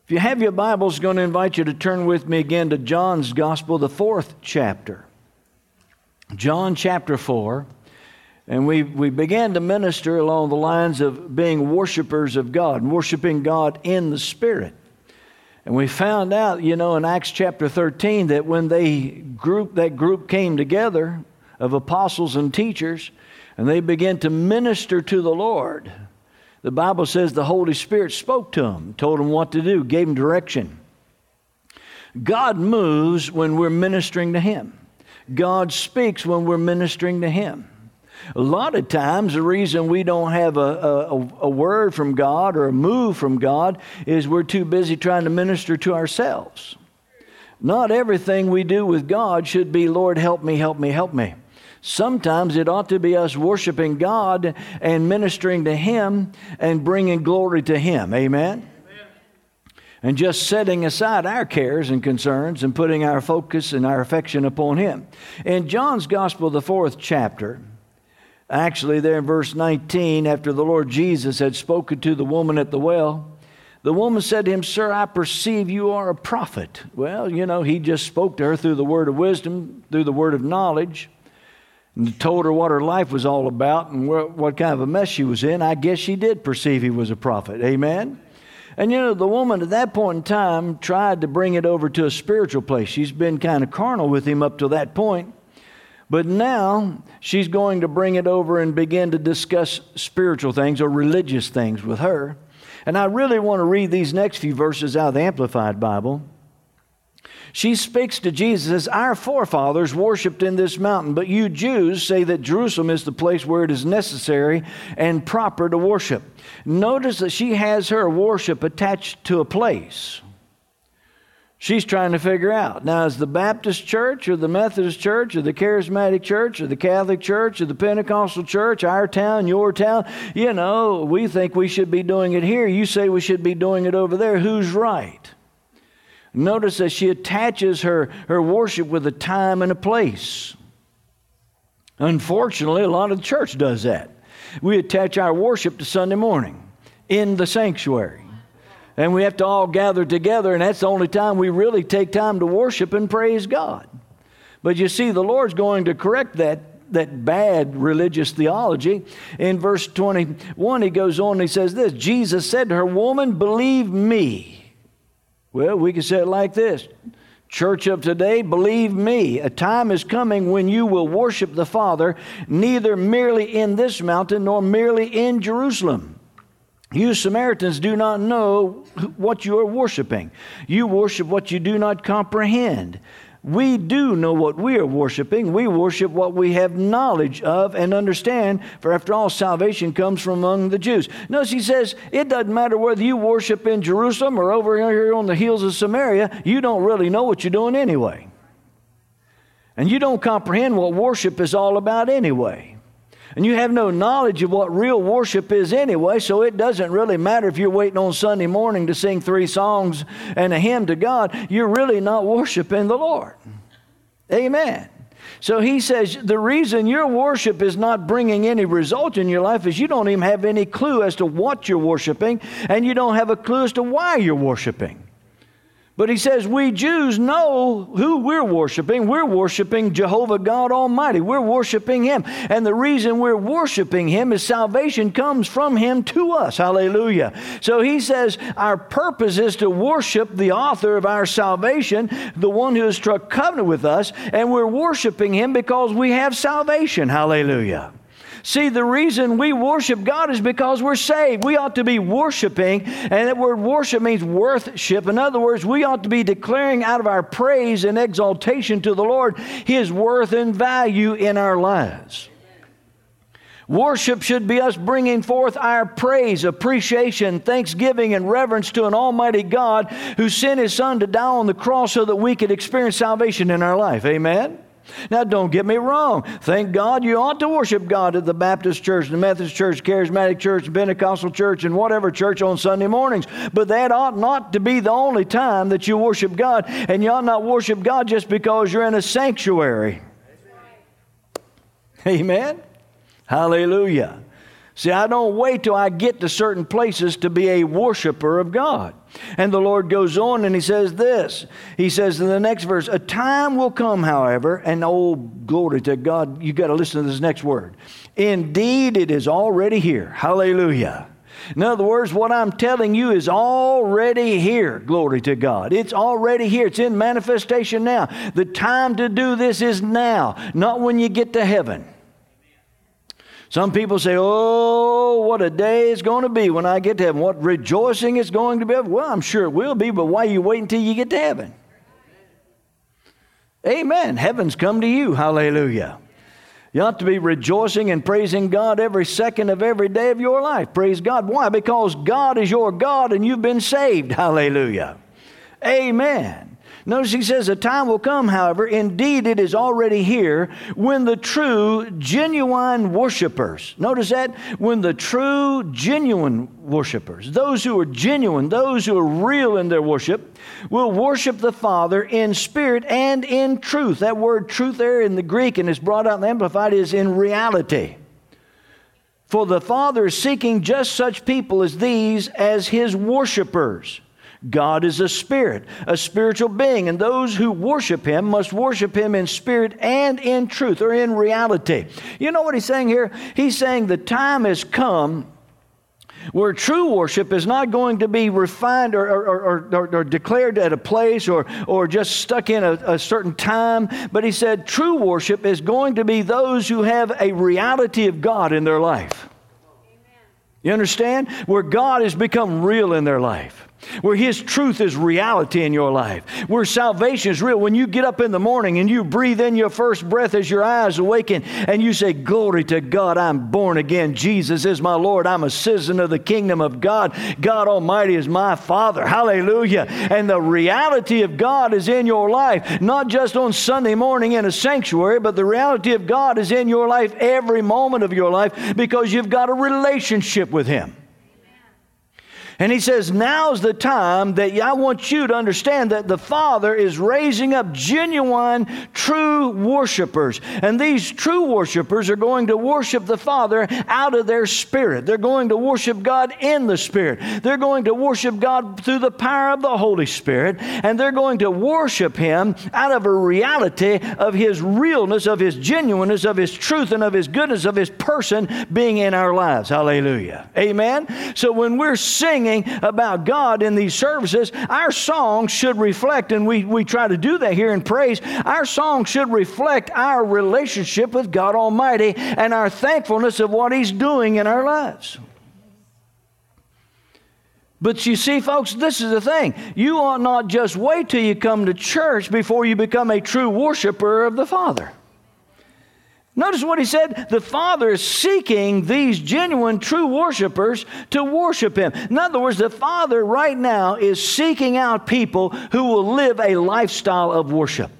If you have your Bibles, I'm going to invite you to turn with me again to John's Gospel, the 4th chapter. John chapter 4. And we began to minister along the lines of being worshipers of God, worshiping God in the Spirit. And we found out, in Acts chapter 13, that when that group came together of apostles and teachers, and they began to minister to the Lord, the Bible says the Holy Spirit spoke to them, told them what to do, gave them direction. God moves when we're ministering to Him. God speaks when we're ministering to Him. A lot of times, the reason we don't have a word from God or a move from God is we're too busy trying to minister to ourselves. Not everything we do with God should be, Lord, help me, help me, help me. Sometimes it ought to be us worshiping God and ministering to Him and bringing glory to Him. Amen? And just setting aside our cares and concerns and putting our focus and our affection upon Him. In John's Gospel, the 4th chapter, actually there in verse 19, after the Lord Jesus had spoken to the woman at the well, the woman said to Him, "Sir, I perceive you are a prophet." Well, He just spoke to her through the word of wisdom, through the word of knowledge, and told her what her life was all about and what kind of a mess she was in. I guess she did perceive He was a prophet. Amen? And the woman at that point in time tried to bring it over to a spiritual place. She's been kind of carnal with Him up to that point. But now she's going to bring it over and begin to discuss spiritual things or religious things with her. And I really want to read these next few verses out of the Amplified Bible. She speaks to Jesus as, "Our forefathers worshipped in this mountain, but you Jews say that Jerusalem is the place where it is necessary and proper to worship." Notice that she has her worship attached to a place. She's trying to figure out, now is the Baptist church or the Methodist church or the Charismatic church or the Catholic church or the Pentecostal church, our town, your town, we think we should be doing it here. You say we should be doing it over there. Who's right? Notice that she attaches her worship with a time and a place. Unfortunately, a lot of the church does that. We attach our worship to Sunday morning in the sanctuary. And we have to all gather together, and that's the only time we really take time to worship and praise God. But you see, the Lord's going to correct that bad religious theology. In verse 21, He goes on and He says this, Jesus said to her, "Woman, believe me." Well, we can say it like this. Church of today, believe me, a time is coming when you will worship the Father, neither merely in this mountain nor merely in Jerusalem. You Samaritans do not know what you are worshiping. You worship what you do not comprehend. We do know what we are worshiping. We worship what we have knowledge of and understand, for after all, salvation comes from among the Jews. Notice He says, it doesn't matter whether you worship in Jerusalem or over here on the hills of Samaria, you don't really know what you're doing anyway. And you don't comprehend what worship is all about anyway. And you have no knowledge of what real worship is anyway, so it doesn't really matter if you're waiting on Sunday morning to sing 3 songs and a hymn to God. You're really not worshiping the Lord. Amen. So He says the reason your worship is not bringing any result in your life is you don't even have any clue as to what you're worshiping, and you don't have a clue as to why you're worshiping. But He says we Jews know who we're worshiping. We're worshiping Jehovah God Almighty. We're worshiping Him. And the reason we're worshiping Him is salvation comes from Him to us. Hallelujah. So He says our purpose is to worship the author of our salvation, the one who has struck covenant with us, and we're worshiping Him because we have salvation. Hallelujah. See, the reason we worship God is because we're saved. We ought to be worshiping, and that word worship means worthship. In other words, we ought to be declaring out of our praise and exaltation to the Lord His worth and value in our lives. Worship should be us bringing forth our praise, appreciation, thanksgiving, and reverence to an almighty God who sent His Son to die on the cross so that we could experience salvation in our life. Amen? Now, don't get me wrong. Thank God you ought to worship God at the Baptist church, the Methodist church, Charismatic church, the Pentecostal church, and whatever church on Sunday mornings. But that ought not to be the only time that you worship God. And you ought not worship God just because you're in a sanctuary. Amen? Hallelujah. See, I don't wait till I get to certain places to be a worshiper of God. And the Lord goes on and He says this. He says in the next verse, a time will come, however, and oh, glory to God, you got to listen to this next word. Indeed, it is already here. Hallelujah. In other words, what I'm telling you is already here. Glory to God. It's already here. It's in manifestation now. The time to do this is now, not when you get to heaven. Some people say, oh, what a day it's going to be when I get to heaven. What rejoicing it's going to be. Well, I'm sure it will be, but why are you waiting until you get to heaven? Amen. Heaven's come to you. Hallelujah. You ought to be rejoicing and praising God every second of every day of your life. Praise God. Why? Because God is your God and you've been saved. Hallelujah. Amen. Notice He says, a time will come, however, indeed it is already here, when the true, genuine worshipers, notice that, when the true, genuine worshipers, those who are genuine, those who are real in their worship, will worship the Father in spirit and in truth. That word truth there in the Greek, and it's brought out in the Amplified, is in reality. For the Father is seeking just such people as these as His worshipers. God is a spirit, a spiritual being, and those who worship Him must worship Him in spirit and in truth, or in reality. You know what He's saying here? He's saying the time has come where true worship is not going to be refined or declared at a place or just stuck in a certain time, but He said true worship is going to be those who have a reality of God in their life. You understand? Where God has become real in their life. Where His truth is reality in your life. Where salvation is real. When you get up in the morning and you breathe in your first breath as your eyes awaken and you say, glory to God, I'm born again. Jesus is my Lord. I'm a citizen of the kingdom of God. God Almighty is my Father. Hallelujah. And the reality of God is in your life. Not just on Sunday morning in a sanctuary, but the reality of God is in your life every moment of your life because you've got a relationship with Him. And He says, now's the time that I want you to understand that the Father is raising up genuine, true worshipers. And these true worshipers are going to worship the Father out of their spirit. They're going to worship God in the Spirit. They're going to worship God through the power of the Holy Spirit. And they're going to worship Him out of a reality of His realness, of His genuineness, of His truth, and of His goodness, of His person being in our lives. Hallelujah. Amen. So when we're singing about God in these services, our songs should reflect, and we try to do that here in praise, our songs should reflect our relationship with God Almighty and our thankfulness of what He's doing in our lives. But you see, folks, this is the thing. You ought not just wait till you come to church before you become a true worshiper of the Father. Notice what He said. The Father is seeking these genuine, true worshipers to worship Him. In other words, the Father right now is seeking out people who will live a lifestyle of worship.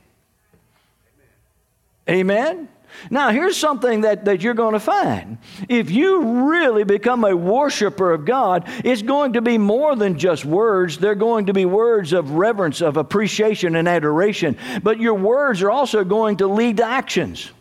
Amen? Now, here's something that you're going to find. If you really become a worshiper of God, it's going to be more than just words. They're going to be words of reverence, of appreciation and adoration. But your words are also going to lead to actions.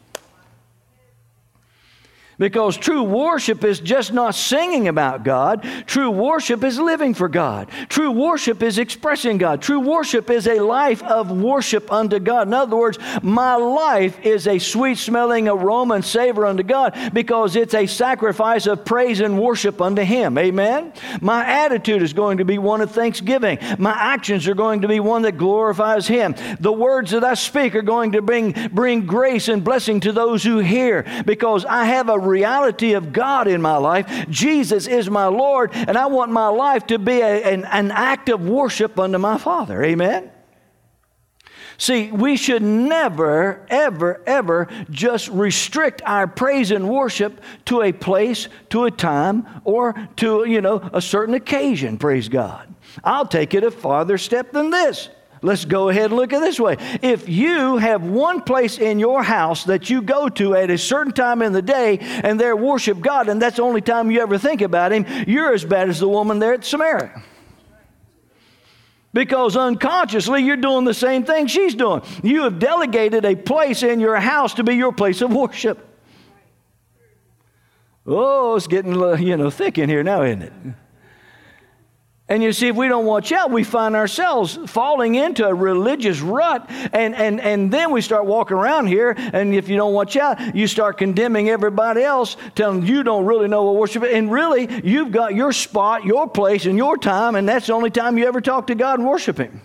Because true worship is just not singing about God. True worship is living for God. True worship is expressing God. True worship is a life of worship unto God. In other words, my life is a sweet-smelling aroma and savor unto God because it's a sacrifice of praise and worship unto Him. Amen? My attitude is going to be one of thanksgiving. My actions are going to be one that glorifies Him. The words that I speak are going to bring grace and blessing to those who hear because I have a reality of God in my life. Jesus is my Lord, and I want my life to be an act of worship unto my Father. Amen? See, we should never, ever, ever just restrict our praise and worship to a place, to a time, or to, a certain occasion, praise God. I'll take it a farther step than this. Let's go ahead and look at it this way. If you have one place in your house that you go to at a certain time in the day and there worship God, and that's the only time you ever think about Him, you're as bad as the woman there at Samaria. Because unconsciously you're doing the same thing she's doing. You have delegated a place in your house to be your place of worship. Oh, it's getting, thick in here now, isn't it? And you see, if we don't watch out, we find ourselves falling into a religious rut, and then we start walking around here, and if you don't watch out, you start condemning everybody else, telling them you don't really know what worship is, and really, you've got your spot, your place, and your time, and that's the only time you ever talk to God and worship Him.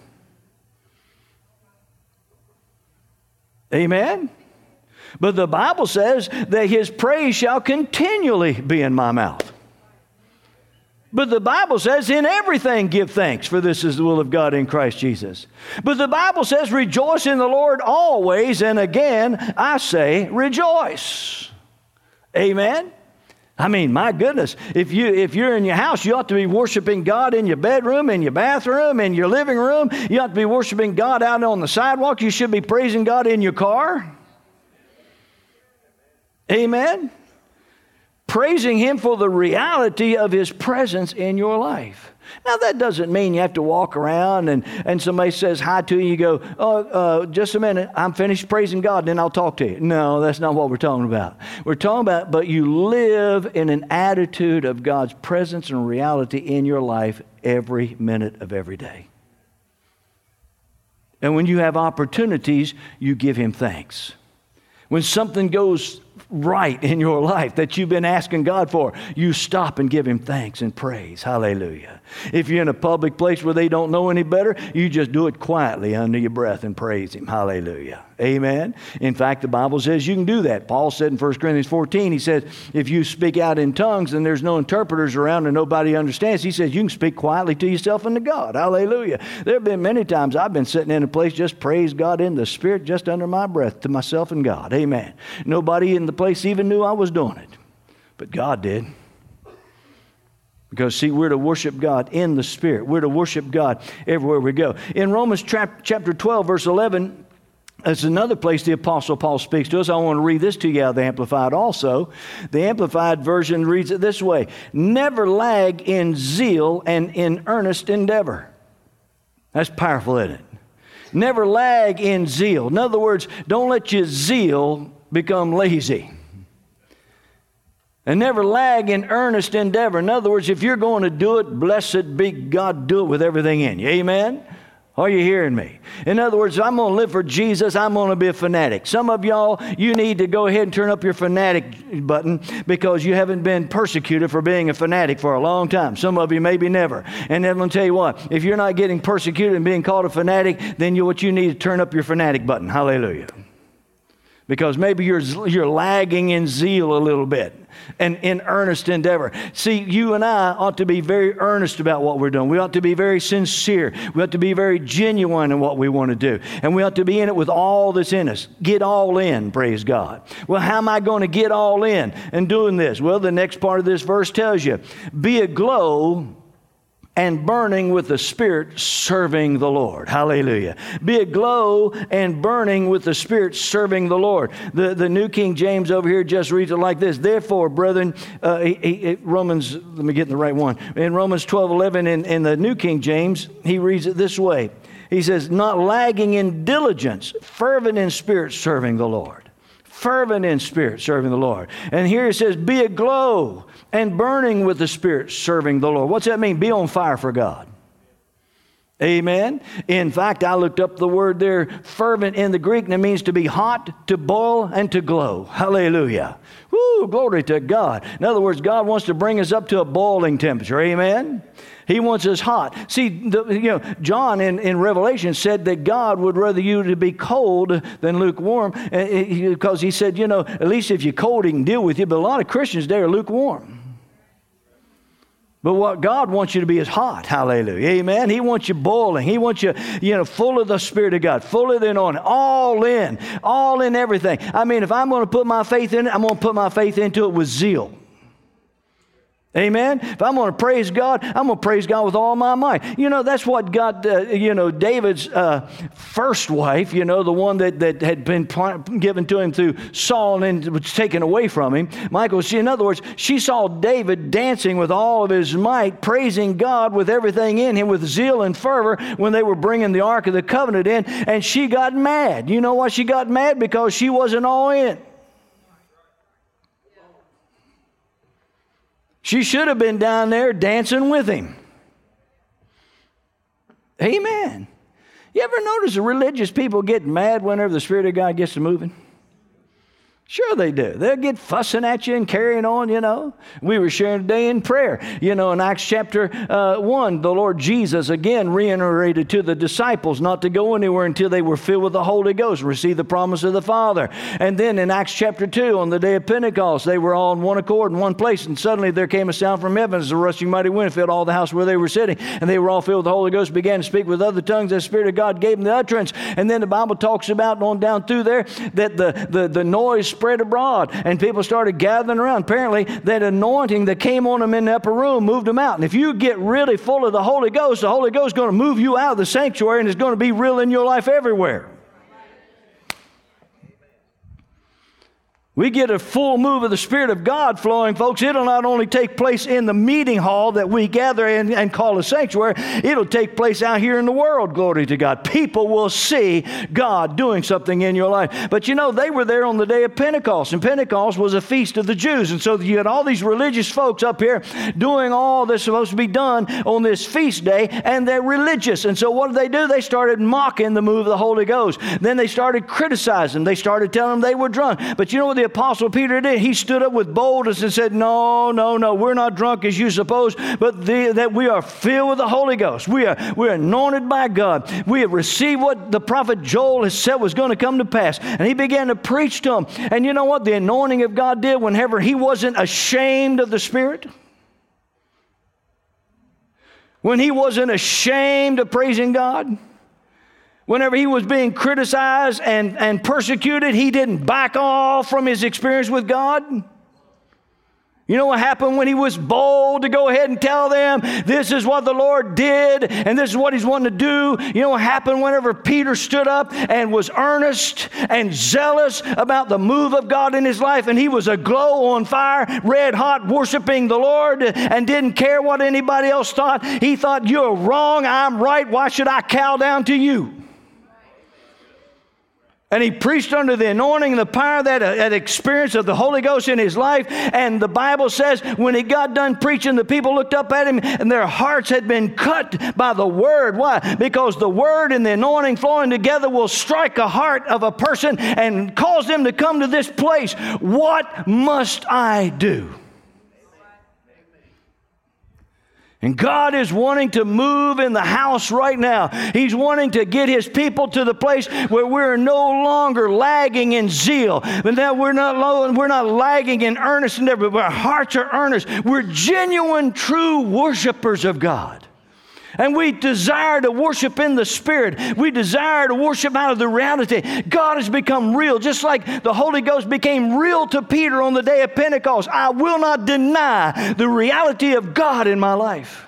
Amen? But the Bible says that His praise shall continually be in my mouth. But the Bible says, in everything give thanks, for this is the will of God in Christ Jesus. But the Bible says, rejoice in the Lord always, and again, I say, rejoice. Amen? I mean, my goodness, if you're in your house, you ought to be worshiping God in your bedroom, in your bathroom, in your living room. You ought to be worshiping God out on the sidewalk. You should be praising God in your car. Amen? Praising Him for the reality of His presence in your life. Now, that doesn't mean you have to walk around and somebody says hi to you, you go, just a minute, I'm finished praising God, and then I'll talk to you. No, that's not what we're talking about. We're talking about, but you live in an attitude of God's presence and reality in your life every minute of every day. And when you have opportunities, you give Him thanks. When something goes right in your life that you've been asking God for, you stop and give Him thanks and praise. Hallelujah. If you're in a public place where they don't know any better, you just do it quietly under your breath and praise Him. Hallelujah. Amen. In fact, the Bible says you can do that. Paul said in 1 Corinthians 14, he said, if you speak out in tongues and there's no interpreters around and nobody understands, he says you can speak quietly to yourself and to God. Hallelujah. There have been many times I've been sitting in a place just praise God in the Spirit just under my breath to myself and God. Amen. Nobody in the place even knew I was doing it, but God did. Because, see, we're to worship God in the Spirit. We're to worship God everywhere we go. In Romans chapter 12, verse 11, that's another place the Apostle Paul speaks to us. I want to read this to you out of the Amplified also. The Amplified version reads it this way: never lag in zeal and in earnest endeavor. That's powerful, isn't it? Never lag in zeal. In other words, don't let your zeal become lazy. And never lag in earnest endeavor. In other words, if you're going to do it, blessed be God, do it with everything in you. Amen? Are you hearing me? In other words, I'm going to live for Jesus. I'm going to be a fanatic. Some of y'all, you need to go ahead and turn up your fanatic button because you haven't been persecuted for being a fanatic for a long time. Some of you maybe never. And then I'm going to tell you what, if you're not getting persecuted and being called a fanatic, then what you need to turn up your fanatic button. Hallelujah. Because maybe you're lagging in zeal a little bit and in earnest endeavor. See, you and I ought to be very earnest about what we're doing. We ought to be very sincere. We ought to be very genuine in what we want to do. And we ought to be in it with all that's in us. Get all in, praise God. Well, how am I going to get all in and doing this? Well, the next part of this verse tells you, be aglow and burning with the Spirit, serving the Lord. Hallelujah. Be aglow and burning with the Spirit, serving the Lord. The New King James over here just reads it like this: therefore, brethren, Romans, let me get the right one. In Romans 12:11 in the New King James, he reads it this way. He says, not lagging in diligence, fervent in spirit, serving the Lord. Fervent in spirit, serving the Lord. And here it says, be aglow and burning with the Spirit, serving the Lord. What's that mean? Be on fire for God. Amen. In fact, I looked up the word there, fervent in the Greek, and it means to be hot, to boil, and to glow. Hallelujah. Woo, glory to God. In other words, God wants to bring us up to a boiling temperature. Amen. He wants us hot. See, John in Revelation said that God would rather you to be cold than lukewarm, because he said, at least if you're cold, he can deal with you. But a lot of Christians, they are lukewarm. But what God wants you to be is hot. Hallelujah. Amen. He wants you boiling. He wants you, full of the Spirit of God, full of the anointing, all in everything. I mean, if I'm going to put my faith in it, I'm going to put my faith into it with zeal. Amen. If I'm going to praise God, I'm going to praise God with all my might. That's what got, David's first wife, the one that had been given to him through Saul and was taken away from him. Michal, in other words, she saw David dancing with all of his might, praising God with everything in him, with zeal and fervor when they were bringing the Ark of the Covenant in, and she got mad. You know why she got mad? Because she wasn't all in. She should have been down there dancing with him. Amen. You ever notice the religious people get mad whenever the Spirit of God gets to moving? Sure they do. They'll get fussing at you and carrying on, you know. We were sharing today in prayer. You know, in Acts chapter 1, the Lord Jesus again reiterated to the disciples not to go anywhere until they were filled with the Holy Ghost and received the promise of the Father. And then in Acts chapter 2, on the day of Pentecost, they were all in one accord in one place. And suddenly there came a sound from heaven as a rushing mighty wind filled all the house where they were sitting. And they were all filled with the Holy Ghost, began to speak with other tongues as the Spirit of God gave them the utterance. And then the Bible talks about on down through there that the noise spread abroad and people started gathering around. Apparently that anointing that came on them in the upper room moved them out. And if you get really full of the Holy Ghost is going to move you out of the sanctuary and it's going to be real in your life everywhere. We get a full move of the Spirit of God flowing, folks. It'll not only take place in the meeting hall that we gather in and call a sanctuary, it'll take place out here in the world, glory to God. People will see God doing something in your life. But you know, they were there on the day of Pentecost, and Pentecost was a feast of the Jews. And so you had all these religious folks up here doing all that's supposed to be done on this feast day, and they're religious. And so what did? They started mocking the move of the Holy Ghost. Then they started criticizing. They started telling them they were drunk. But you know what the Apostle Peter did? He stood up with boldness and said, no, we're not drunk as you suppose, but that we are filled with the Holy Ghost. We're anointed by God. We have received what the prophet Joel has said was going to come to pass. And he began to preach to them. And you know what the anointing of God did whenever he wasn't ashamed of the Spirit? When he wasn't ashamed of praising God? Whenever he was being criticized and persecuted, he didn't back off from his experience with God. You know what happened when he was bold to go ahead and tell them, this is what the Lord did, and this is what he's wanting to do? You know what happened whenever Peter stood up and was earnest and zealous about the move of God in his life, and he was aglow on fire, red hot, worshiping the Lord, and didn't care what anybody else thought. He thought, you're wrong, I'm right, why should I cow down to you? And he preached under the anointing and the power of that experience of the Holy Ghost in his life. And the Bible says when he got done preaching, the people looked up at him and their hearts had been cut by the Word. Why? Because the Word and the anointing flowing together will strike a heart of a person and cause them to come to this place. What must I do? And God is wanting to move in the house right now. He's wanting to get His people to the place where we're no longer lagging in zeal. But now we're not lagging in earnest endeavor, but our hearts are earnest. We're genuine, true worshipers of God. And we desire to worship in the Spirit. We desire to worship out of the reality. God has become real, just like the Holy Ghost became real to Peter on the day of Pentecost. I will not deny the reality of God in my life.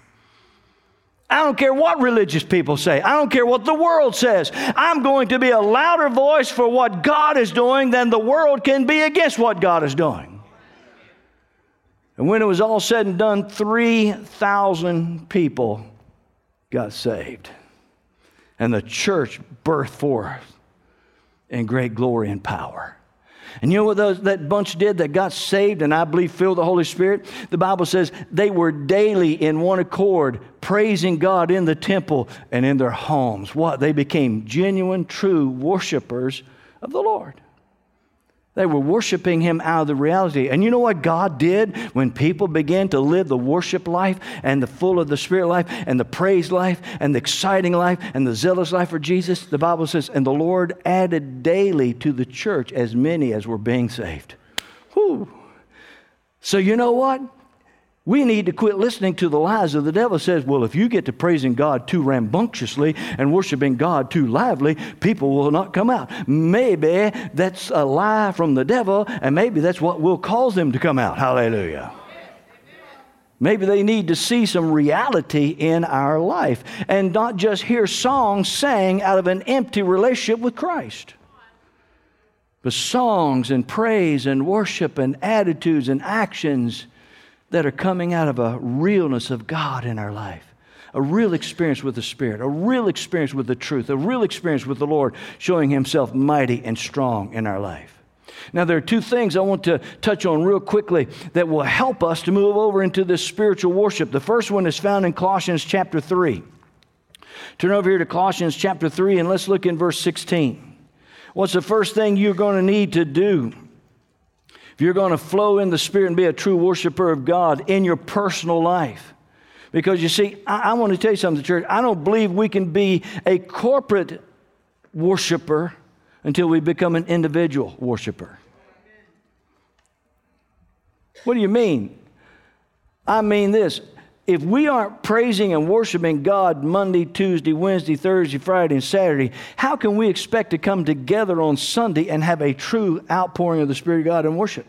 I don't care what religious people say. I don't care what the world says. I'm going to be a louder voice for what God is doing than the world can be against what God is doing. And when it was all said and done, 3,000 people got saved. And the church birthed forth in great glory and power. And you know what that bunch did that got saved and I believe filled the Holy Spirit? The Bible says they were daily in one accord, praising God in the temple and in their homes. What? They became genuine, true worshipers of the Lord. They were worshiping Him out of the reality. And you know what God did when people began to live the worship life and the full of the Spirit life and the praise life and the exciting life and the zealous life for Jesus? The Bible says, and the Lord added daily to the church as many as were being saved. Whew. So you know what? We need to quit listening to the lies of the devil. Says, well, if you get to praising God too rambunctiously and worshiping God too lively, people will not come out. Maybe that's a lie from the devil, and maybe that's what will cause them to come out. Hallelujah. Maybe they need to see some reality in our life and not just hear songs sang out of an empty relationship with Christ. But songs and praise and worship and attitudes and actions that are coming out of a realness of God in our life. A real experience with the Spirit, a real experience with the truth, a real experience with the Lord showing Himself mighty and strong in our life. Now, there are two things I want to touch on real quickly that will help us to move over into this spiritual worship. The first one is found in Colossians chapter 3. Turn over here to Colossians chapter 3, and let's look in verse 16. What's the first thing you're going to need to do if you're going to flow in the Spirit and be a true worshiper of God in your personal life? Because you see, I want to tell you something, church. I don't believe we can be a corporate worshiper until we become an individual worshiper. What do you mean? I mean this. If we aren't praising and worshiping God Monday, Tuesday, Wednesday, Thursday, Friday, and Saturday, how can we expect to come together on Sunday and have a true outpouring of the Spirit of God in worship?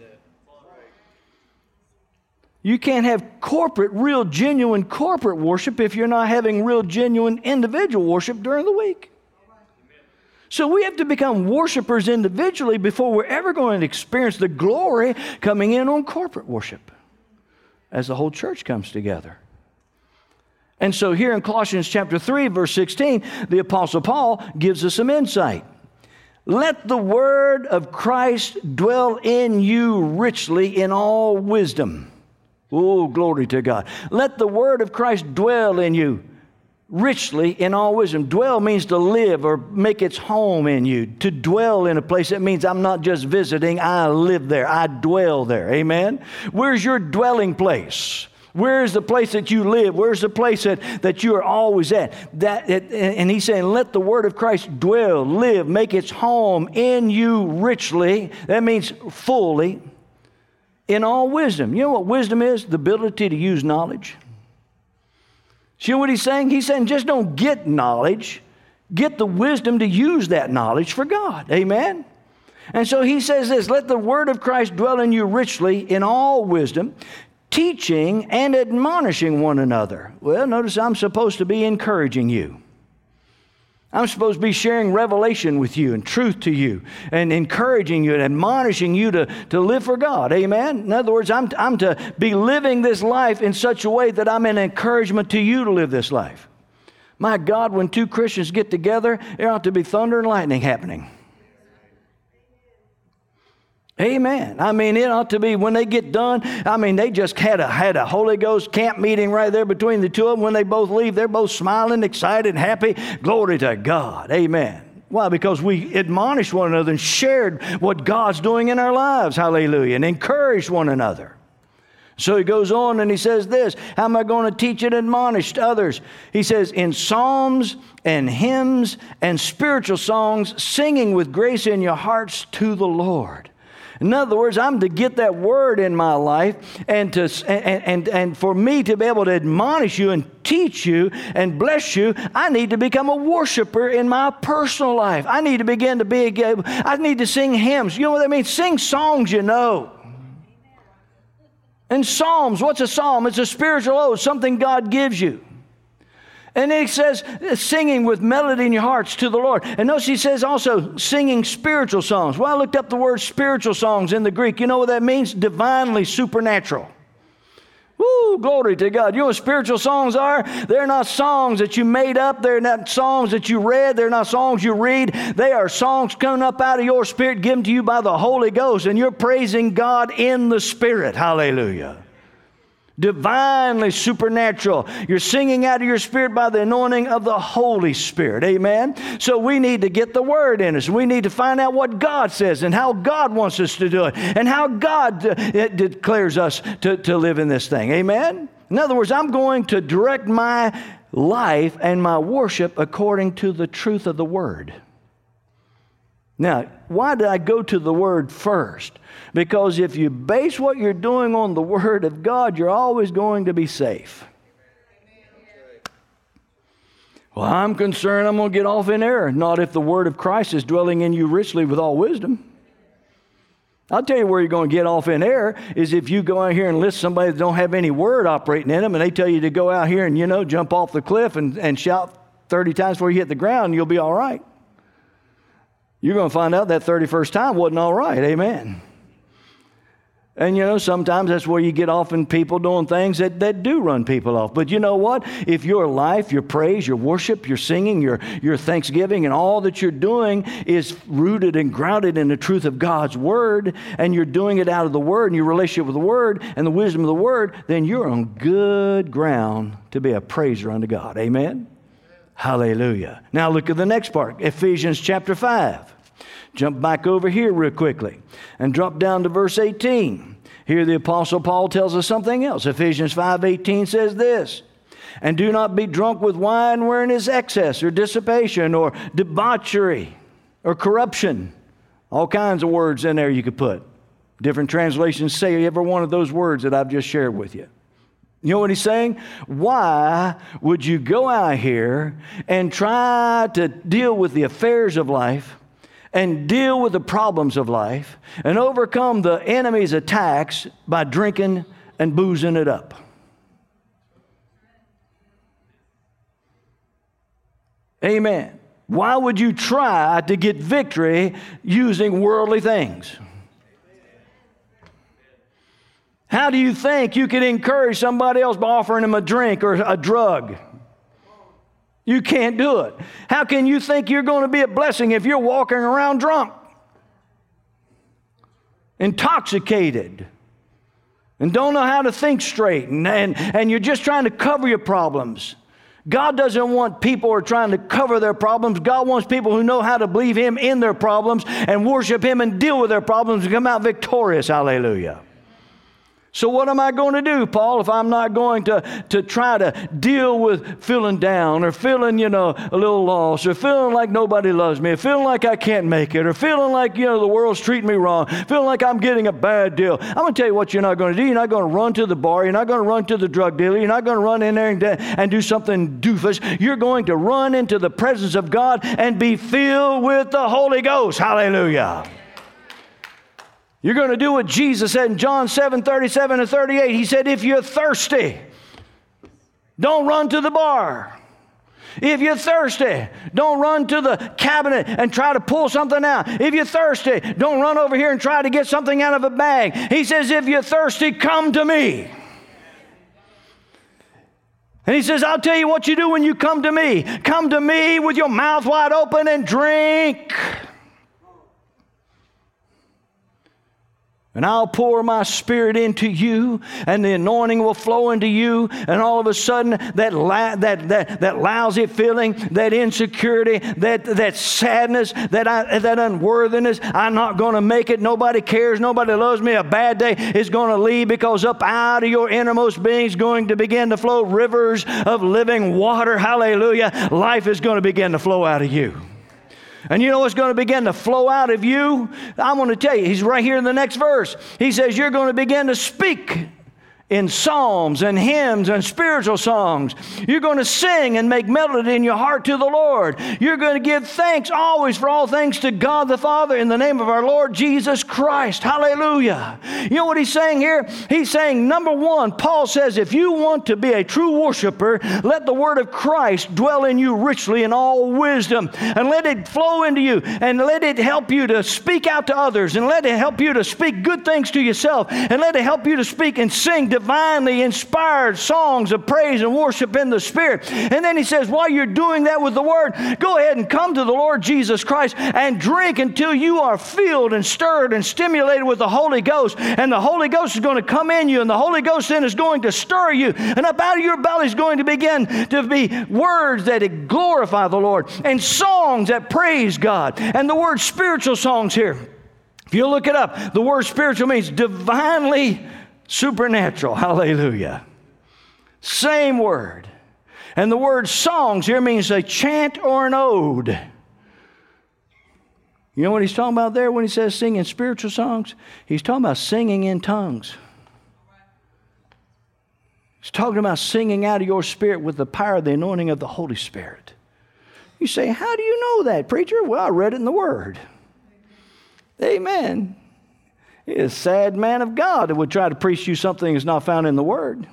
You can't have corporate, real, genuine corporate worship if you're not having real, genuine individual worship during the week. So we have to become worshipers individually before we're ever going to experience the glory coming in on corporate worship as the whole church comes together. And so here in Colossians chapter 3, verse 16, the Apostle Paul gives us some insight. Let the word of Christ dwell in you richly in all wisdom. Oh, glory to God. Let the word of Christ dwell in you richly in all wisdom. Dwell means to live or make its home in you. To dwell in a place, that means I'm not just visiting, I live there. I dwell there. Amen? Where's your dwelling place? Where's the place that you live? Where's the place that you are always at? And he's saying, let the word of Christ dwell, live, make its home in you richly. That means fully, in all wisdom. You know what wisdom is? The ability to use knowledge. See what he's saying? He's saying just don't get knowledge. Get the wisdom to use that knowledge for God. Amen? And so he says this, let the word of Christ dwell in you richly in all wisdom, teaching and admonishing one another. Well, notice I'm supposed to be encouraging you. I'm supposed to be sharing revelation with you and truth to you and encouraging you and admonishing you to live for God. Amen? In other words, I'm to be living this life in such a way that I'm an encouragement to you to live this life. My God, when two Christians get together, there ought to be thunder and lightning happening. Amen. I mean, it ought to be when they get done. I mean, they just had a Holy Ghost camp meeting right there between the two of them. When they both leave, they're both smiling, excited, happy. Glory to God. Amen. Why? Because we admonished one another and shared what God's doing in our lives. Hallelujah. And encouraged one another. So he goes on and he says this, how am I going to teach and admonish others? He says, in psalms and hymns and spiritual songs, singing with grace in your hearts to the Lord. In other words, I'm to get that word in my life and for me to be able to admonish you and teach you and bless you, I need to become a worshiper in my personal life. I need to begin to I need to sing hymns. You know what that means? Sing songs you know. And psalms, what's a psalm? It's a spiritual ode, something God gives you. And then he says, singing with melody in your hearts to the Lord. And notice he says also, singing spiritual songs. Well, I looked up the word spiritual songs in the Greek. You know what that means? Divinely supernatural. Woo, glory to God. You know what spiritual songs are? They're not songs that you made up. They're not songs that you read. They're not songs you read. They are songs coming up out of your spirit, given to you by the Holy Ghost. And you're praising God in the Spirit. Hallelujah. Divinely supernatural. You're singing out of your spirit by the anointing of the Holy Spirit. Amen? So we need to get the Word in us. We need to find out what God says and how God wants us to do it and how God declares us to live in this thing. Amen? In other words, I'm going to direct my life and my worship according to the truth of the Word. Now, why did I go to the Word first? Because if you base what you're doing on the Word of God, you're always going to be safe. Well, I'm concerned I'm going to get off in error. Not if the Word of Christ is dwelling in you richly with all wisdom. I'll tell you where you're going to get off in error is if you go out here and list somebody that don't have any Word operating in them and they tell you to go out here and, jump off the cliff and shout 30 times before you hit the ground and you'll be all right. You're going to find out that 31st time wasn't all right. Amen. And sometimes that's where you get often people doing things that do run people off. But you know what? If your life, your praise, your worship, your singing, your thanksgiving, and all that you're doing is rooted and grounded in the truth of God's Word, and you're doing it out of the Word and your relationship with the Word and the wisdom of the Word, then you're on good ground to be a praiser unto God. Amen? Hallelujah. Now look at the next part, Ephesians chapter 5. Jump back over here real quickly and drop down to verse 18. Here the Apostle Paul tells us something else. Ephesians 5:18 says this, "And do not be drunk with wine wherein is excess or dissipation or debauchery or corruption." All kinds of words in there you could put. Different translations say every one of those words that I've just shared with you. You know what he's saying? Why would you go out here and try to deal with the affairs of life and deal with the problems of life and overcome the enemy's attacks by drinking and boozing it up? Amen. Why would you try to get victory using worldly things? How do you think you could encourage somebody else by offering them a drink or a drug? You can't do it. How can you think you're going to be a blessing if you're walking around drunk, intoxicated, and don't know how to think straight, and you're just trying to cover your problems? God doesn't want people who are trying to cover their problems. God wants people who know how to believe Him in their problems and worship Him and deal with their problems and come out victorious. Hallelujah. So what am I going to do, Paul, if I'm not going to try to deal with feeling down or feeling, a little lost or feeling like nobody loves me or feeling like I can't make it or feeling like, the world's treating me wrong, feeling like I'm getting a bad deal? I'm going to tell you what you're not going to do. You're not going to run to the bar. You're not going to run to the drug dealer. You're not going to run in there and do something doofus. You're going to run into the presence of God and be filled with the Holy Ghost. Hallelujah. You're going to do what Jesus said in John 7:37 and 38. He said, if you're thirsty, don't run to the bar. If you're thirsty, don't run to the cabinet and try to pull something out. If you're thirsty, don't run over here and try to get something out of a bag. He says, if you're thirsty, come to me. And he says, I'll tell you what you do when you come to me. Come to me with your mouth wide open and drink. And I'll pour my Spirit into you, and the anointing will flow into you, and all of a sudden that lousy feeling, that insecurity, that sadness, that unworthiness, I'm not going to make it, nobody cares, nobody loves me, a bad day is going to leave, because up out of your innermost being is going to begin to flow rivers of living water. Hallelujah. Life is going to begin to flow out of you. And you know what's going to begin to flow out of you? I'm going to tell you, he's right here in the next verse. He says you're going to begin to speak in psalms and hymns and spiritual songs. You're going to sing and make melody in your heart to the Lord. You're going to give thanks always for all things to God the Father in the name of our Lord Jesus Christ. Hallelujah. You know what he's saying here? He's saying, number one, Paul says, if you want to be a true worshiper, let the word of Christ dwell in you richly in all wisdom, and let it flow into you, and let it help you to speak out to others, and let it help you to speak good things to yourself, and let it help you to speak and sing divinely inspired songs of praise and worship in the Spirit. And then he says, while you're doing that with the Word, go ahead and come to the Lord Jesus Christ and drink until you are filled and stirred and stimulated with the Holy Ghost. And the Holy Ghost is going to come in you, and the Holy Ghost then is going to stir you. And up out of your belly is going to begin to be words that glorify the Lord and songs that praise God. And the word spiritual songs here, if you look it up, the word spiritual means divinely supernatural. Hallelujah. Same word. And the word songs here means a chant or an ode. You know what he's talking about there when he says singing spiritual songs? He's talking about singing in tongues. He's talking about singing out of your spirit with the power of the anointing of the Holy Spirit. You say, how do you know that, preacher? Well, I read it in the Word. Amen. He's a sad man of God that would try to preach you something that's not found in the Word.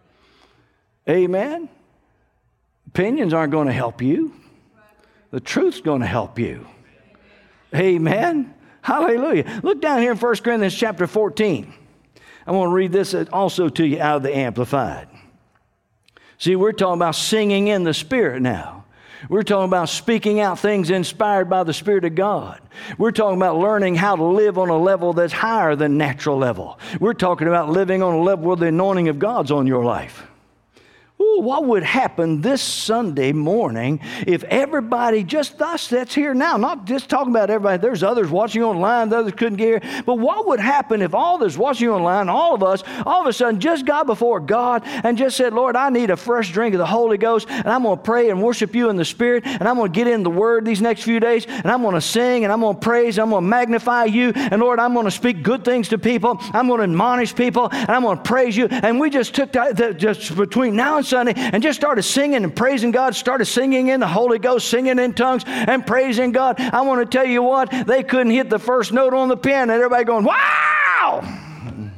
Amen. Opinions aren't going to help you. The truth's going to help you. Amen. Hallelujah. Look down here in 1 Corinthians chapter 14. I want to read this also to you out of the Amplified. See, we're talking about singing in the Spirit now. We're talking about speaking out things inspired by the Spirit of God. We're talking about learning how to live on a level that's higher than natural level. We're talking about living on a level where the anointing of God's on your life. Ooh, what would happen this Sunday morning if everybody, just us that's here now, not just talking about everybody, there's others watching online, the others couldn't get here, but what would happen if all that's watching online, all of us, all of a sudden just got before God and just said, Lord, I need a fresh drink of the Holy Ghost, and I'm going to pray and worship you in the Spirit, and I'm going to get in the Word these next few days, and I'm going to sing, and I'm going to praise, and I'm going to magnify you, and Lord, I'm going to speak good things to people, I'm going to admonish people, and I'm going to praise you, and we just took that just between now and Sunday and just started singing and praising God, started singing in the Holy Ghost, singing in tongues and praising God. I want to tell you what, they couldn't hit the first note on the pen and everybody going, wow!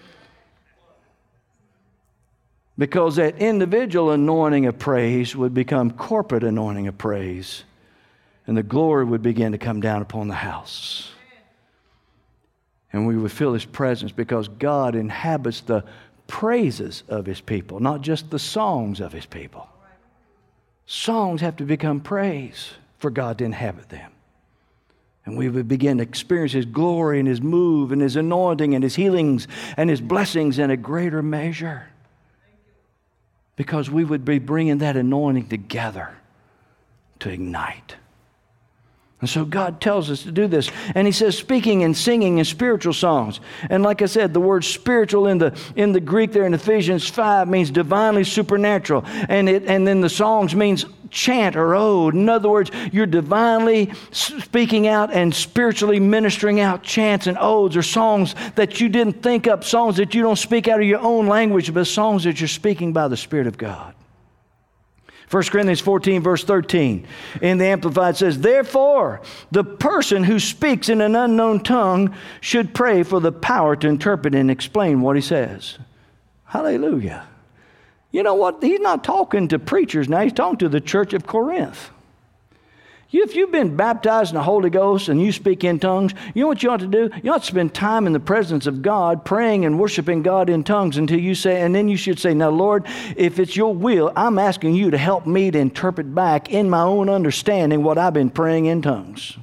Because that individual anointing of praise would become corporate anointing of praise, and the glory would begin to come down upon the house. And we would feel His presence because God inhabits the praises of His people, not just the songs of His people. Songs have to become praise for God to inhabit them. And we would begin to experience His glory and His move and His anointing and His healings and His blessings in a greater measure. Because we would be bringing that anointing together to ignite. And so God tells us to do this. And He says speaking and singing in spiritual songs. And like I said, the word spiritual in the Greek there in Ephesians 5 means divinely supernatural. And then the songs means chant or ode. In other words, you're divinely speaking out and spiritually ministering out chants and odes or songs that you didn't think up, songs that you don't speak out of your own language, but songs that you're speaking by the Spirit of God. 1 Corinthians 14, verse 13, in the Amplified says, therefore, the person who speaks in an unknown tongue should pray for the power to interpret and explain what he says. Hallelujah. You know what? He's not talking to preachers now. He's talking to the church of Corinth. If you've been baptized in the Holy Ghost and you speak in tongues, you know what you ought to do? You ought to spend time in the presence of God, praying and worshiping God in tongues until you say, and then you should say, now, Lord, if it's your will, I'm asking you to help me to interpret back in my own understanding what I've been praying in tongues.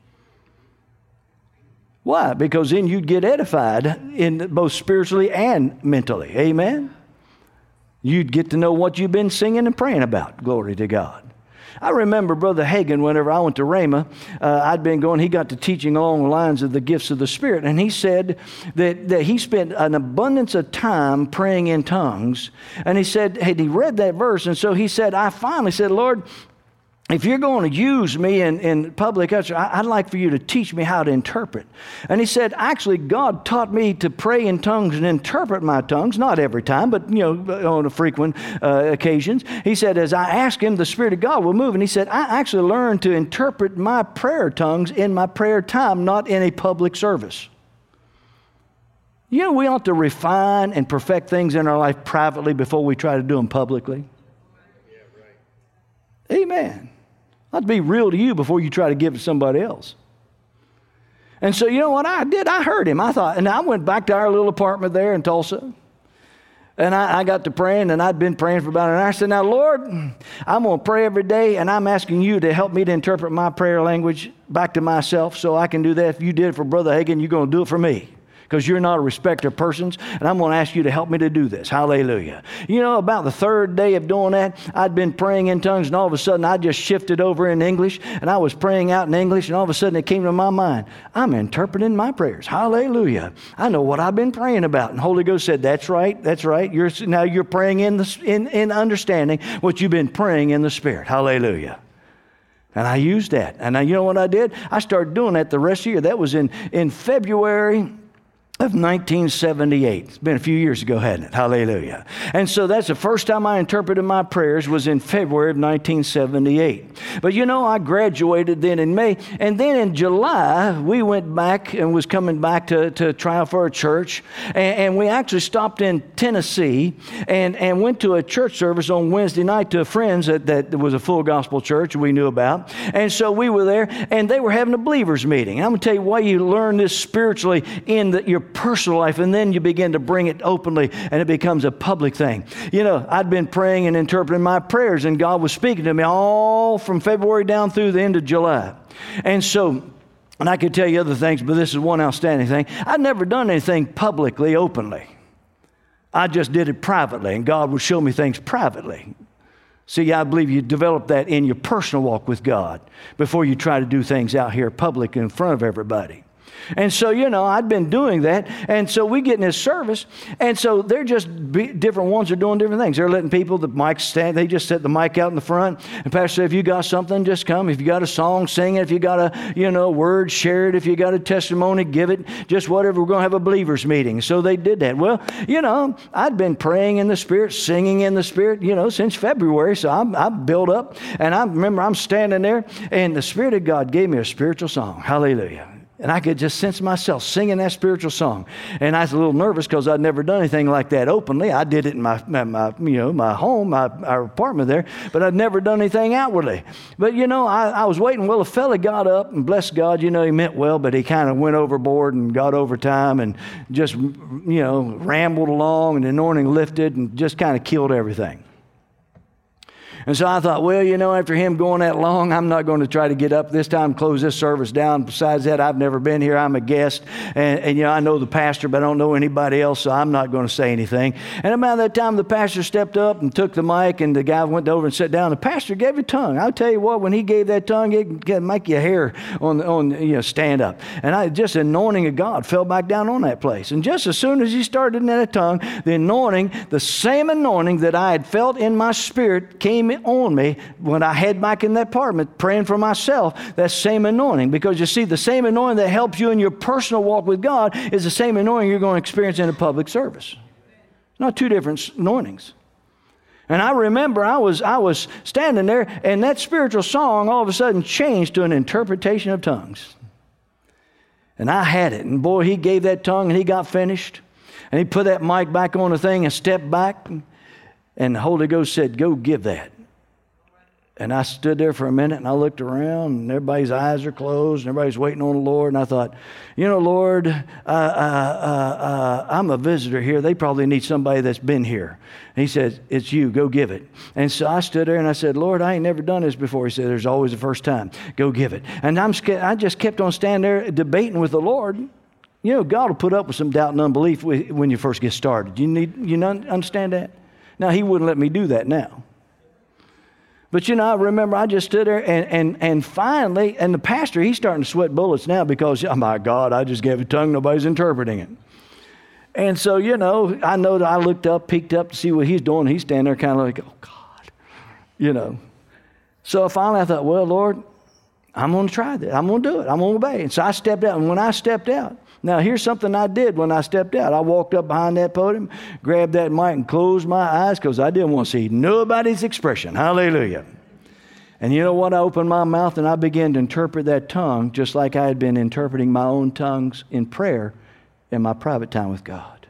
Why? Because then you'd get edified in both spiritually and mentally. Amen? You'd get to know what you've been singing and praying about. Glory to God. I remember Brother Hagin, whenever I went to Rhema, I'd been going, he got to teaching along the lines of the gifts of the Spirit. And he said that he spent an abundance of time praying in tongues. And he said, and he read that verse. And so he said, I finally said, Lord, if you're going to use me in public usher, I'd like for you to teach me how to interpret. And he said, actually, God taught me to pray in tongues and interpret my tongues, not every time, but, on frequent occasions. He said, as I asked Him, the Spirit of God will move. And he said, I actually learned to interpret my prayer tongues in my prayer time, not in a public service. We ought to refine and perfect things in our life privately before we try to do them publicly. Yeah, right. Amen. I'd be real to you before you try to give it to somebody else. And so you know what I did? I heard Him. I thought, and I went back to our little apartment there in Tulsa. And I got to praying, and I'd been praying for about an hour. I said, now, Lord, I'm going to pray every day, and I'm asking you to help me to interpret my prayer language back to myself so I can do that. If you did it for Brother Hagin, you're going to do it for me. Because you're not a respecter of persons, and I'm going to ask you to help me to do this. Hallelujah. About the third day of doing that, I'd been praying in tongues, and all of a sudden I just shifted over in English, and I was praying out in English, and all of a sudden it came to my mind, I'm interpreting my prayers. Hallelujah. I know what I've been praying about. And the Holy Ghost said, that's right, that's right. Now you're praying in understanding what you've been praying in the Spirit. Hallelujah. And I used that. And you know what I did? I started doing that the rest of the year. That was in February of 1978. It's been a few years ago, hadn't it? Hallelujah. And so that's the first time I interpreted my prayers was in February of 1978. But I graduated then in May. And then in July, we went back and was coming back to try out for a church. And we actually stopped in Tennessee and went to a church service on Wednesday night to friends that was a full gospel church we knew about. And so we were there, and they were having a believers meeting. And I'm going to tell you why you learn this spiritually in your personal life, and then you begin to bring it openly, and it becomes a public thing. You know, I'd been praying and interpreting my prayers, and God was speaking to me all from February down through the end of July. And so, and I could tell you other things, but this is one outstanding thing. I'd never done anything publicly, openly. I just did it privately, and God would show me things privately. See, I believe you develop that in your personal walk with God before you try to do things out here public in front of everybody. And so, you know, I'd been doing that. And so we get in this service. And so they're just different ones are doing different things. They're letting people, the mic stand, they just set the mic out in the front. And Pastor said, if you got something, just come. If you got a song, sing it. If you got a, you know, word, share it. If you got a testimony, give it. Just whatever. We're going to have a believers meeting. So they did that. Well, you know, I'd been praying in the Spirit, singing in the Spirit, you know, since February. So I built up. And I remember I'm standing there, and the Spirit of God gave me a spiritual song. Hallelujah. And I could just sense myself singing that spiritual song. And I was a little nervous because I'd never done anything like that openly. I did it in my home, our apartment there, but I'd never done anything outwardly. But, you know, I was waiting. Well, a fella got up, and bless God, you know, he meant well, but he kind of went overboard and got over time and just, you know, rambled along, and the anointing lifted and just kind of killed everything. And so I thought, well, you know, after him going that long, I'm not going to try to get up this time, close this service down. Besides that, I've never been here. I'm a guest. And you know, I know the pastor, but I don't know anybody else, so I'm not going to say anything. And about that time, the pastor stepped up and took the mic, and the guy went over and sat down. The pastor gave a tongue. I'll tell you what, when he gave that tongue, it can make your hair stand up. And just anointing of God fell back down on that place. And just as soon as he started in that tongue, the anointing, the same anointing that I had felt in my spirit came on me when I had back in that apartment praying for myself, that same anointing. Because you see, the same anointing that helps you in your personal walk with God is the same anointing you're going to experience in a public service. It's not two different anointings. And I remember I was standing there, and that spiritual song all of a sudden changed to an interpretation of tongues. And I had it. And boy, he gave that tongue, and he got finished. And he put that mic back on the thing and stepped back. And the Holy Ghost said, go give that. And I stood there for a minute, and I looked around, and everybody's eyes are closed, and everybody's waiting on the Lord. And I thought, you know, Lord, I'm a visitor here. They probably need somebody that's been here. And he said, it's you. Go give it. And so I stood there, and I said, Lord, I ain't never done this before. He said, there's always a first time. Go give it. And I just kept on standing there debating with the Lord. You know, God will put up with some doubt and unbelief when you first get started. You understand that? Now, he wouldn't let me do that now. But, you know, I remember I just stood there and finally, and the pastor, he's starting to sweat bullets now because, oh, my God, I just gave a tongue. Nobody's interpreting it. And so, you know that I looked up, peeked up to see what he's doing. He's standing there kind of like, oh, God, you know. So finally I thought, well, Lord, I'm going to try this. I'm going to do it. I'm going to obey. And so I stepped out. And when I stepped out, now here's something I did when I stepped out. I walked up behind that podium, grabbed that mic, and closed my eyes because I didn't want to see nobody's expression. Hallelujah. And you know what? I opened my mouth and I began to interpret that tongue just like I had been interpreting my own tongues in prayer in my private time with God.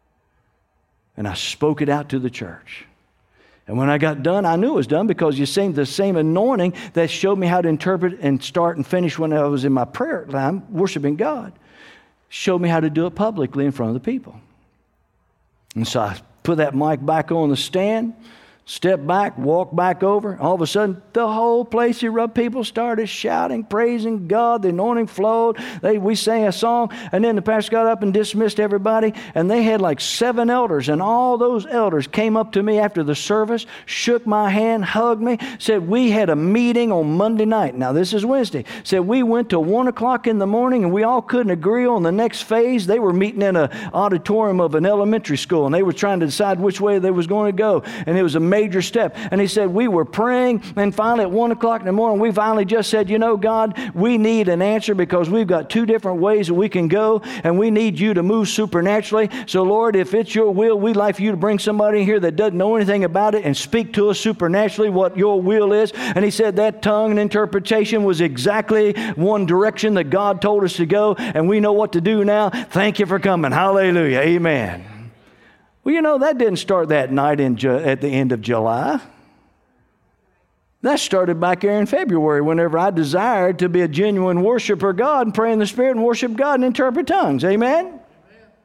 And I spoke it out to the church. And when I got done, I knew it was done because you see, the same anointing that showed me how to interpret and start and finish when I was in my prayer time, worshiping God, showed me how to do it publicly in front of the people. And so I put that mic back on the stand, stepped back, walked back over. All of a sudden, the whole place erupted. People started shouting, praising God. The anointing flowed. We sang a song, and then the pastor got up and dismissed everybody. And they had like 7 elders, and all those elders came up to me after the service, shook my hand, hugged me, said, we had a meeting on Monday night. Now, this is Wednesday. Said, we went to 1 o'clock in the morning, and we all couldn't agree on the next phase. They were meeting in an auditorium of an elementary school, and they were trying to decide which way they was going to go. And it was a major step. And he said, we were praying, and finally at 1 o'clock in the morning, we finally just said, you know, God, we need an answer because we've got 2 different ways that we can go, and we need you to move supernaturally. So, Lord, if it's your will, we'd like for you to bring somebody in here that doesn't know anything about it and speak to us supernaturally what your will is. And he said that tongue and interpretation was exactly one direction that God told us to go, and we know what to do now. Thank you for coming. Hallelujah. Amen. Well, you know, that didn't start that night at the end of July. That started back there in February whenever I desired to be a genuine worshiper of God and pray in the Spirit and worship God and interpret tongues. Amen?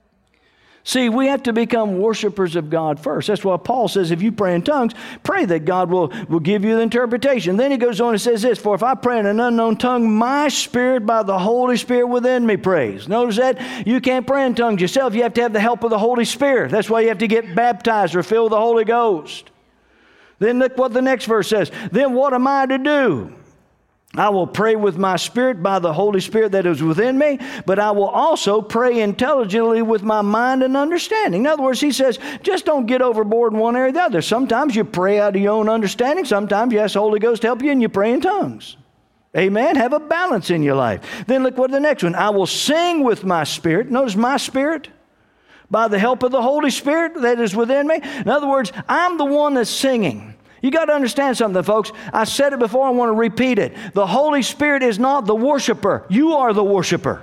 See, we have to become worshipers of God first. That's why Paul says if you pray in tongues, pray that God will give you the interpretation. Then he goes on and says this, for if I pray in an unknown tongue, my spirit by the Holy Spirit within me prays. Notice that? You can't pray in tongues yourself. You have to have the help of the Holy Spirit. That's why you have to get baptized or filled with the Holy Ghost. Then look what the next verse says. Then what am I to do? I will pray with my spirit by the Holy Spirit that is within me, but I will also pray intelligently with my mind and understanding. In other words, he says, just don't get overboard in one area or the other. Sometimes you pray out of your own understanding. Sometimes you ask the Holy Ghost to help you and you pray in tongues. Amen? Have a balance in your life. Then look what the next one. I will sing with my spirit. Notice my spirit. By the help of the Holy Spirit that is within me. In other words, I'm the one that's singing. You got to understand something, folks. I said it before, I want to repeat it. The Holy Spirit is not the worshiper. You are the worshiper.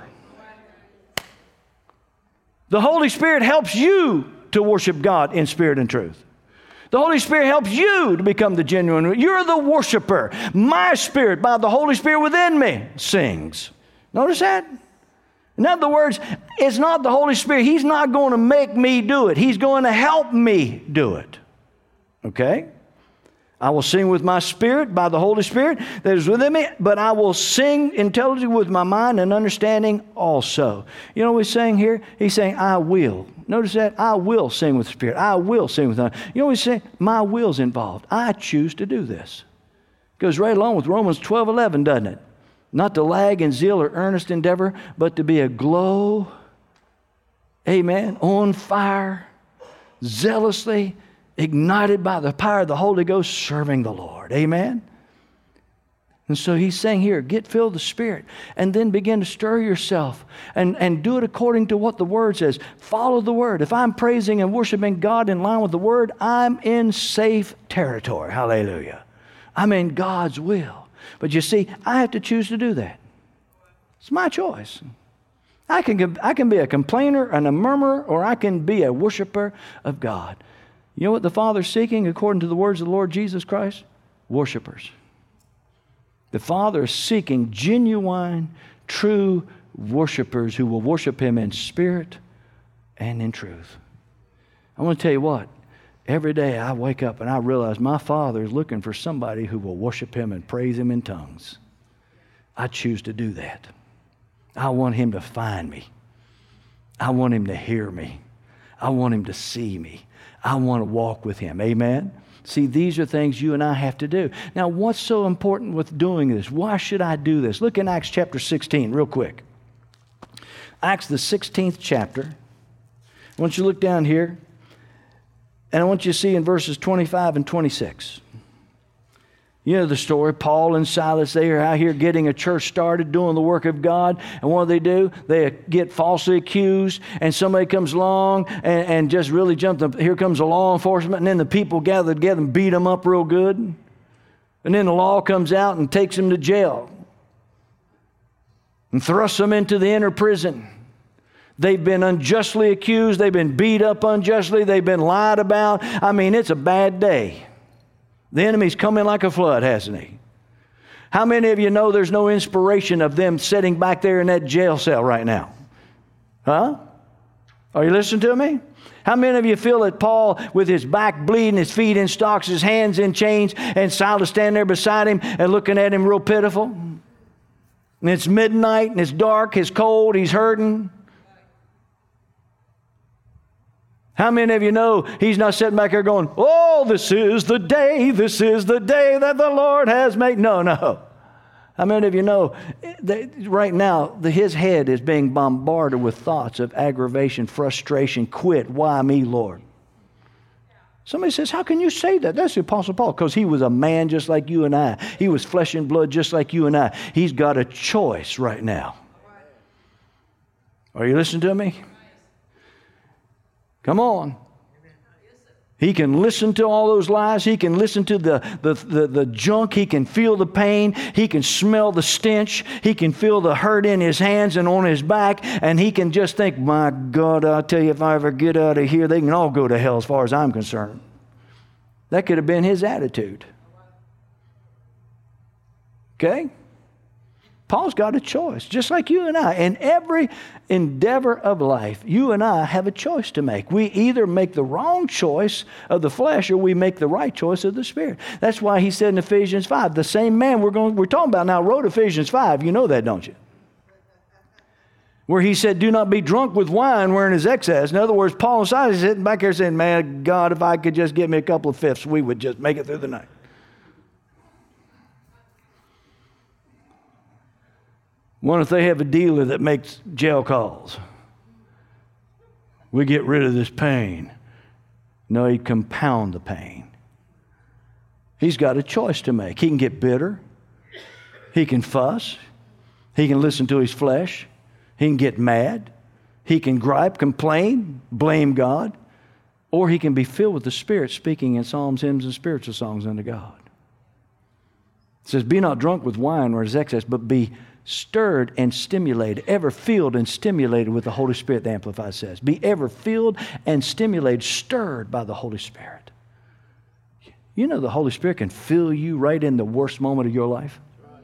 The Holy Spirit helps you to worship God in spirit and truth. The Holy Spirit helps you to become the genuine. You're the worshiper. My spirit, by the Holy Spirit within me, sings. Notice that? In other words, it's not the Holy Spirit. He's not going to make me do it. He's going to help me do it. Okay? I will sing with my spirit by the Holy Spirit that is within me, but I will sing intelligently with my mind and understanding also. You know what he's saying here? He's saying, I will. Notice that? I will sing with the Spirit. I will sing with the You know what he's saying? My will's involved. I choose to do this. Goes right along with Romans 12:11, doesn't it? Not to lag in zeal or earnest endeavor, but to be aglow, amen, on fire, zealously ignited by the power of the Holy Ghost, serving the Lord. Amen? And so he's saying here, get filled with the Spirit and then begin to stir yourself and do it according to what the Word says. Follow the Word. If I'm praising and worshiping God in line with the Word, I'm in safe territory. Hallelujah. I'm in God's will. But you see, I have to choose to do that. It's my choice. I can be a complainer and a murmurer, or I can be a worshiper of God. You know what the Father's seeking according to the words of the Lord Jesus Christ? Worshipers. The Father is seeking genuine, true worshipers who will worship Him in spirit and in truth. I want to tell you what, every day I wake up and I realize my Father is looking for somebody who will worship Him and praise Him in tongues. I choose to do that. I want Him to find me. I want Him to hear me. I want Him to see me. I want to walk with Him. Amen? See, these are things you and I have to do. Now, what's so important with doing this? Why should I do this? Look in Acts chapter 16 real quick. Acts the 16th chapter. I want you to look down here, and I want you to see in verses 25 and 26. You know the story. Paul and Silas, they are out here getting a church started, doing the work of God. And what do? They get falsely accused, and somebody comes along and just really jumps them. Here comes a law enforcement, and then the people gather together and beat them up real good. And then the law comes out and takes them to jail and thrusts them into the inner prison. They've been unjustly accused. They've been beat up unjustly. They've been lied about. I mean, it's a bad day. The enemy's come in like a flood, hasn't he? How many of you know there's no inspiration of them sitting back there in that jail cell right now? Huh? Are you listening to me? How many of you feel that Paul, with his back bleeding, his feet in stocks, his hands in chains, and Silas standing there beside him and looking at him real pitiful? And it's midnight and it's dark, it's cold, he's hurting. How many of you know he's not sitting back there going, oh, this is the day that the Lord has made. No. How many of you know that right now his head is being bombarded with thoughts of aggravation, frustration, quit, why me, Lord? Somebody says, how can you say that? That's the Apostle Paul, because he was a man just like you and I. He was flesh and blood just like you and I. He's got a choice right now. Are you listening to me? Come on. He can listen to all those lies. He can listen to the junk. He can feel the pain. He can smell the stench. He can feel the hurt in his hands and on his back. And he can just think, my God, I'll tell you, if I ever get out of here, they can all go to hell as far as I'm concerned. That could have been his attitude. Okay? Paul's got a choice, just like you and I. In every endeavor of life, you and I have a choice to make. We either make the wrong choice of the flesh or we make the right choice of the Spirit. That's why he said in Ephesians 5, the same man we're talking about now wrote Ephesians 5. You know that, don't you? Where he said, do not be drunk with wine wherein is excess. In other words, Paul and Silas sitting back here saying, man, God, if I could just get me a couple of fifths, we would just make it through the night. What if they have a dealer that makes jail calls? We get rid of this pain. No, he compound the pain. He's got a choice to make. He can get bitter. He can fuss. He can listen to his flesh. He can get mad. He can gripe, complain, blame God. Or he can be filled with the Spirit, speaking in psalms, hymns, and spiritual songs unto God. It says, be not drunk with wine where is excess, but be stirred and stimulated, ever filled and stimulated with the Holy Spirit, the Amplified says. Be ever filled and stimulated, stirred by the Holy Spirit. You know the Holy Spirit can fill you right in the worst moment of your life.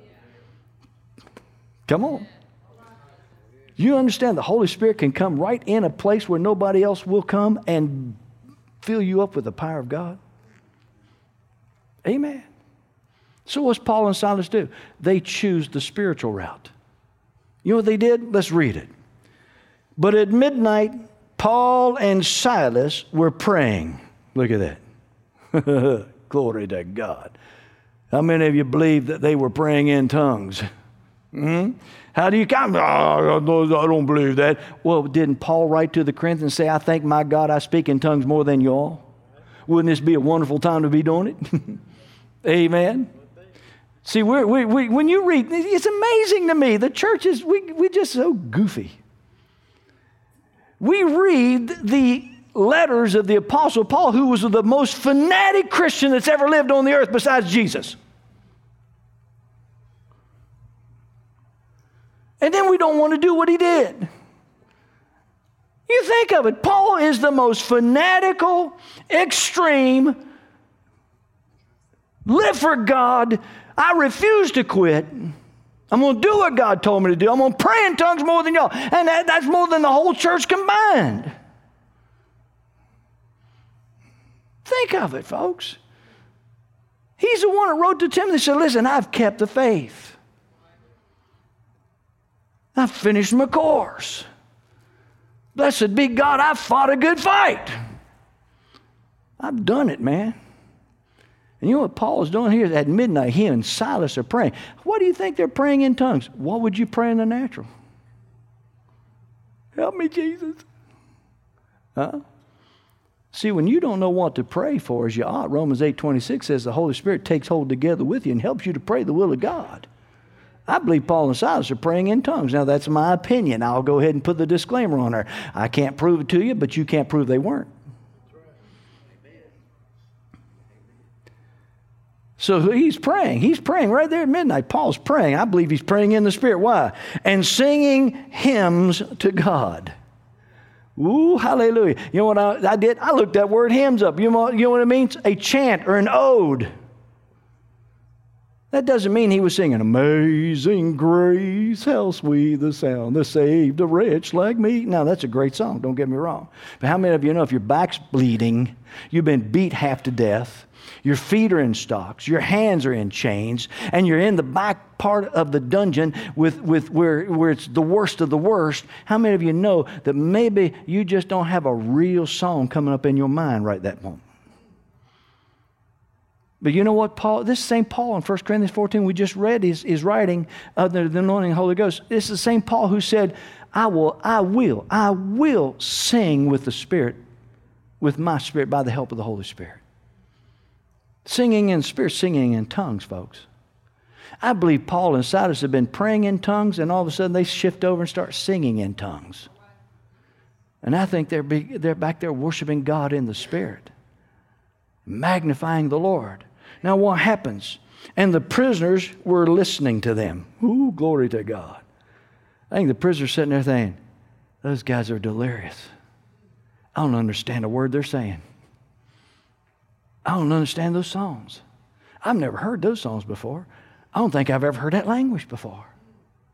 Come on. You understand the Holy Spirit can come right in a place where nobody else will come and fill you up with the power of God? Amen. So what's Paul and Silas do? They choose the spiritual route. You know what they did? Let's read it. But at midnight, Paul and Silas were praying. Look at that. Glory to God. How many of you believe that they were praying in tongues? How do you come? Oh, I don't believe that. Well, didn't Paul write to the Corinthians and say, I thank my God I speak in tongues more than you all? Wouldn't this be a wonderful time to be doing it? Amen. See, when you read, it's amazing to me. The church is, we're just so goofy. We read the letters of the Apostle Paul, who was the most fanatic Christian that's ever lived on the earth besides Jesus. And then we don't want to do what he did. You think of it. Paul is the most fanatical, extreme, live for God. I refuse to quit. I'm going to do what God told me to do. I'm going to pray in tongues more than y'all. And that's more than the whole church combined. Think of it, folks. He's the one that wrote to Timothy and said, listen, I've kept the faith. I've finished my course. Blessed be God, I've fought a good fight. I've done it, man. And you know what Paul is doing here? At midnight, he and Silas are praying. What do you think they're praying in tongues? What would you pray in the natural? Help me, Jesus. Huh? See, when you don't know what to pray for as you ought, Romans 8:26 says the Holy Spirit takes hold together with you and helps you to pray the will of God. I believe Paul and Silas are praying in tongues. Now, that's my opinion. I'll go ahead and put the disclaimer on there. I can't prove it to you, but you can't prove they weren't. So he's praying. He's praying right there at midnight. Paul's praying. I believe he's praying in the Spirit. Why? And singing hymns to God. Ooh, hallelujah. You know what I did? I looked that word hymns up. You know what it means? A chant or an ode. That doesn't mean he was singing, Amazing Grace, how sweet the sound that saved a wretch like me. Now, that's a great song, don't get me wrong. But how many of you know if your back's bleeding, you've been beat half to death, your feet are in stocks, your hands are in chains, and you're in the back part of the dungeon with where it's the worst of the worst, how many of you know that maybe you just don't have a real song coming up in your mind right that moment? But you know what, Paul? This same Paul in 1 Corinthians 14 we just read is writing under the anointing of the Holy Ghost. This is the same Paul who said, I will sing with the Spirit, with my spirit by the help of the Holy Spirit. Singing in spirit, singing in tongues, folks. I believe Paul and Silas have been praying in tongues, and all of a sudden they shift over and start singing in tongues. And I think they're back there worshiping God in the Spirit, magnifying the Lord. Now what happens? And the prisoners were listening to them. Ooh, glory to God. I think the prisoners sitting there thinking, those guys are delirious. I don't understand a word they're saying. I don't understand those songs. I've never heard those songs before. I don't think I've ever heard that language before.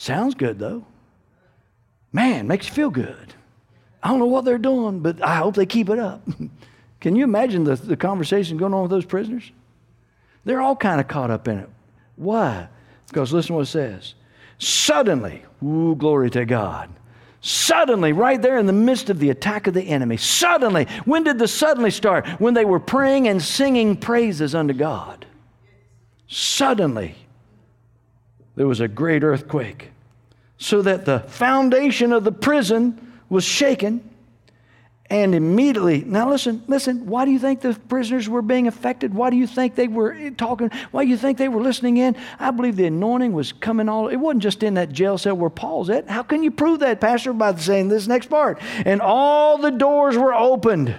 Sounds good, though. Man, makes you feel good. I don't know what they're doing, but I hope they keep it up. Can you imagine the conversation going on with those prisoners? They're all kind of caught up in it. Why? Because listen to what it says. Suddenly, ooh, glory to God. Suddenly, right there in the midst of the attack of the enemy, suddenly, when did the suddenly start? When they were praying and singing praises unto God. Suddenly, there was a great earthquake, so that the foundation of the prison was shaken. And immediately, now listen, why do you think the prisoners were being affected? Why do you think they were talking? Why do you think they were listening in? I believe the anointing was coming it wasn't just in that jail cell where Paul's at. How can you prove that, Pastor? By saying this next part. And all the doors were opened.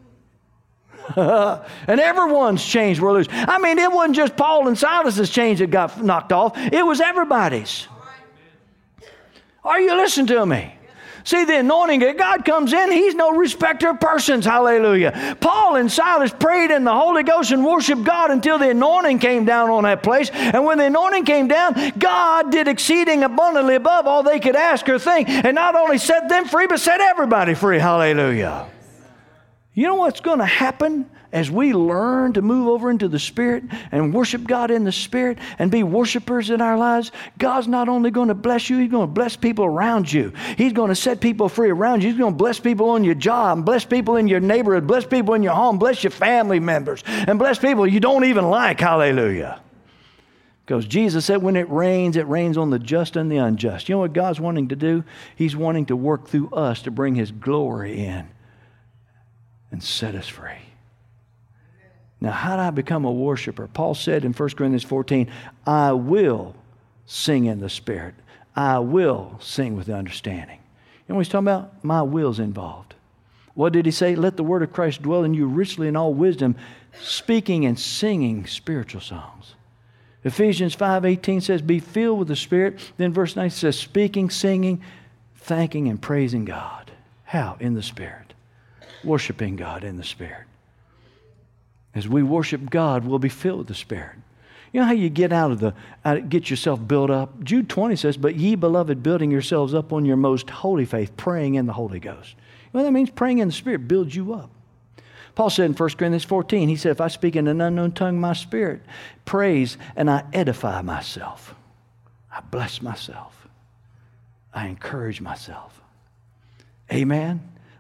And everyone's chains were loose. I mean, it wasn't just Paul and Silas's chains that got knocked off. It was everybody's. Are you listening to me? See, the anointing that God comes in, He's no respecter of persons. Hallelujah. Paul and Silas prayed in the Holy Ghost and worshiped God until the anointing came down on that place. And when the anointing came down, God did exceeding abundantly above all they could ask or think. And not only set them free, but set everybody free. Hallelujah. You know what's going to happen as we learn to move over into the Spirit and worship God in the Spirit and be worshipers in our lives? God's not only going to bless you, He's going to bless people around you. He's going to set people free around you. He's going to bless people on your job, bless people in your neighborhood, bless people in your home, bless your family members, and bless people you don't even like. Hallelujah. Because Jesus said when it rains on the just and the unjust. You know what God's wanting to do? He's wanting to work through us to bring His glory in and set us free. Now, how do I become a worshiper? Paul said in 1 Corinthians 14, I will sing in the Spirit. I will sing with understanding. You know what he's talking about? My will's involved. What did he say? Let the word of Christ dwell in you richly in all wisdom, speaking and singing spiritual songs. Ephesians 5:18 says, be filled with the Spirit. Then verse 9 says, speaking, singing, thanking, and praising God. How? In the Spirit. Worshiping God in the Spirit. As we worship God, we'll be filled with the Spirit. You know how you get get yourself built up? Jude 20 says, but ye, beloved, building yourselves up on your most holy faith, praying in the Holy Ghost. You know what that means? Praying in the Spirit builds you up. Paul said in 1 Corinthians 14, he said, if I speak in an unknown tongue, my spirit prays, and I edify myself. I bless myself. I encourage myself. Amen.